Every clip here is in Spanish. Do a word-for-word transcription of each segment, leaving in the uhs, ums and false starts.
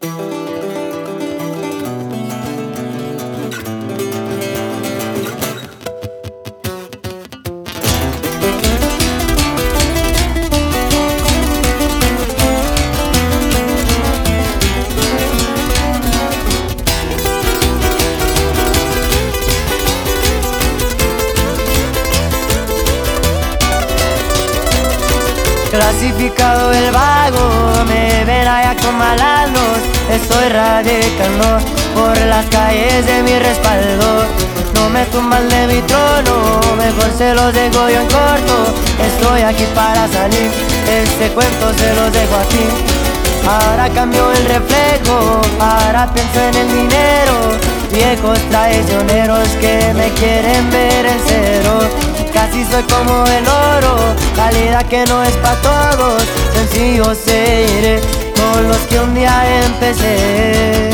Clasificado el vago, me ven allá con malandros. Estoy radicando por las calles de mi respaldo. No me tumban de mi trono, mejor se los dejo yo en corto. Estoy aquí para salir, este cuento se los dejo aquí. Ahora cambio el reflejo, ahora pienso en el dinero. Viejos traicioneros que me quieren ver en cero. Casi soy como el oro, calidad que no es pa' todos. Sencillo seguiré con los que un día empecé.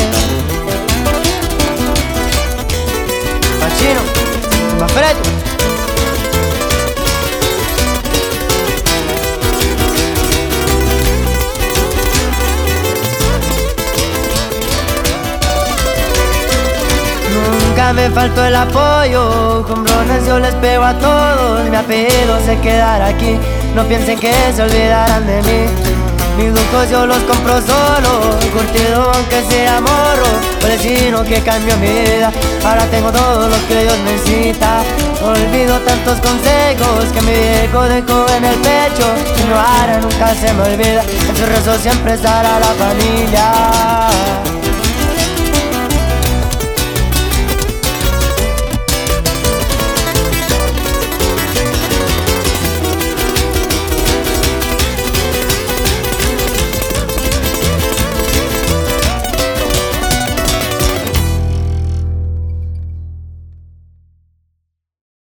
Machino, Mafreto. Nunca me faltó el apoyo, con brones yo les pego a todos. Mi apellido se quedará aquí, no piensen que se olvidarán de mí. Mis lujos yo los compro solo, curtido aunque sea morro. Vecino que cambió mi vida, ahora tengo todo lo que Dios necesita. Olvido tantos consejos que mi viejo dejó en el pecho, y mi vara nunca se me olvida. En su rezo siempre estará la familia.